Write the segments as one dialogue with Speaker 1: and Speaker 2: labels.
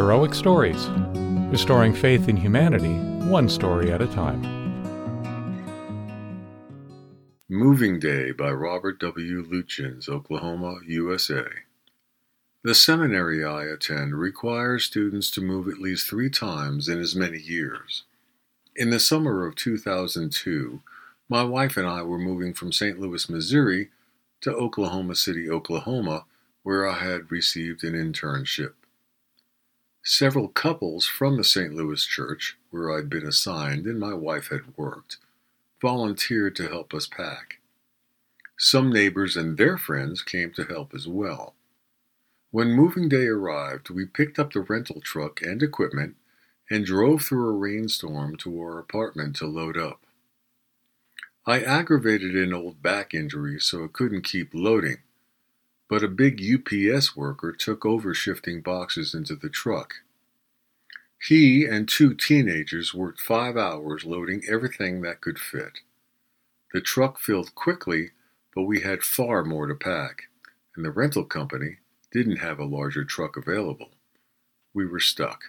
Speaker 1: Heroic Stories, restoring faith in humanity, one story at a time.
Speaker 2: Moving Day by Robert W. Lutyens, Oklahoma, USA. The seminary I attend requires students to move at least 3 times in as many years. In the summer of 2002, my wife and I were moving from St. Louis, Missouri to Oklahoma City, Oklahoma, where I had received an internship. Several couples from the St. Louis church, where I'd been assigned and my wife had worked, volunteered to help us pack. Some neighbors and their friends came to help as well. When moving day arrived, we picked up the rental truck and equipment and drove through a rainstorm to our apartment to load up. I aggravated an old back injury so it couldn't keep loading, but a big UPS worker took over shifting boxes into the truck. He and 2 teenagers worked 5 hours loading everything that could fit. The truck filled quickly, but we had far more to pack, and the rental company didn't have a larger truck available. We were stuck.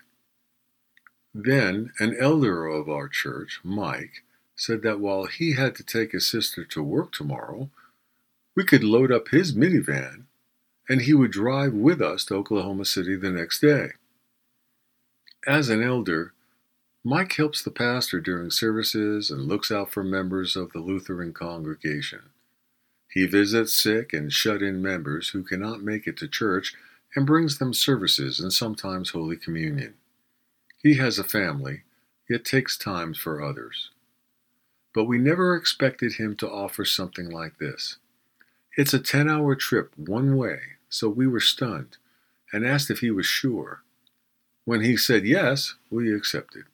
Speaker 2: Then an elder of our church, Mike, said that while he had to take his sister to work tomorrow, we could load up his minivan and he would drive with us to Oklahoma City the next day. As an elder, Mike helps the pastor during services and looks out for members of the Lutheran congregation. He visits sick and shut-in members who cannot make it to church and brings them services and sometimes Holy Communion. He has a family, yet takes time for others. But we never expected him to offer something like this. It's a 10-hour trip one way, so we were stunned and asked if he was sure. When he said yes, we accepted.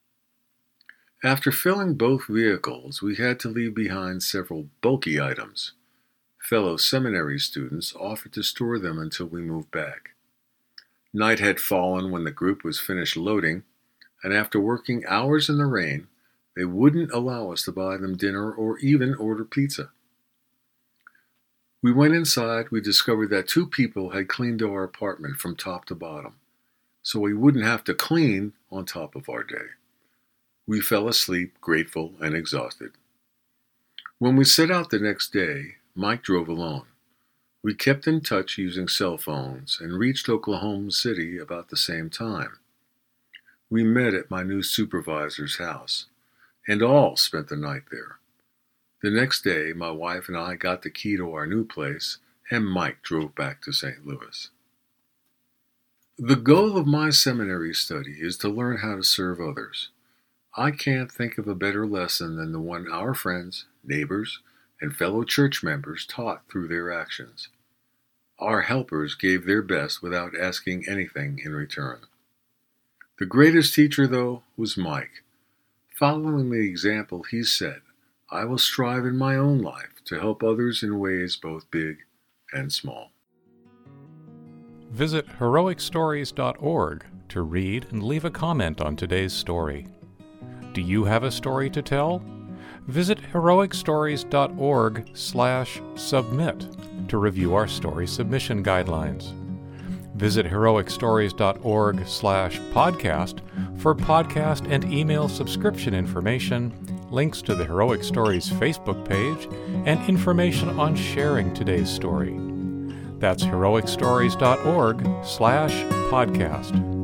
Speaker 2: After filling both vehicles, we had to leave behind several bulky items. Fellow seminary students offered to store them until we moved back. Night had fallen when the group was finished loading, and after working hours in the rain, they wouldn't allow us to buy them dinner or even order pizza. We went inside. We discovered that 2 people had cleaned our apartment from top to bottom, so we wouldn't have to clean on top of our day. We fell asleep, grateful and exhausted. When we set out the next day, Mike drove alone. We kept in touch using cell phones and reached Oklahoma City about the same time. We met at my new supervisor's house, and all spent the night there. The next day, my wife and I got the key to our new place, and Mike drove back to St. Louis. The goal of my seminary study is to learn how to serve others. I can't think of a better lesson than the one our friends, neighbors, and fellow church members taught through their actions. Our helpers gave their best without asking anything in return. The greatest teacher, though, was Mike. Following the example he set, I will strive in my own life to help others in ways both big and small.
Speaker 1: Visit heroicstories.org to read and leave a comment on today's story. Do you have a story to tell? Visit heroicstories.org/submit to review our story submission guidelines. Visit heroicstories.org/podcast for podcast and email subscription information, links to the Heroic Stories Facebook page, and information on sharing today's story. That's heroicstories.org/podcast.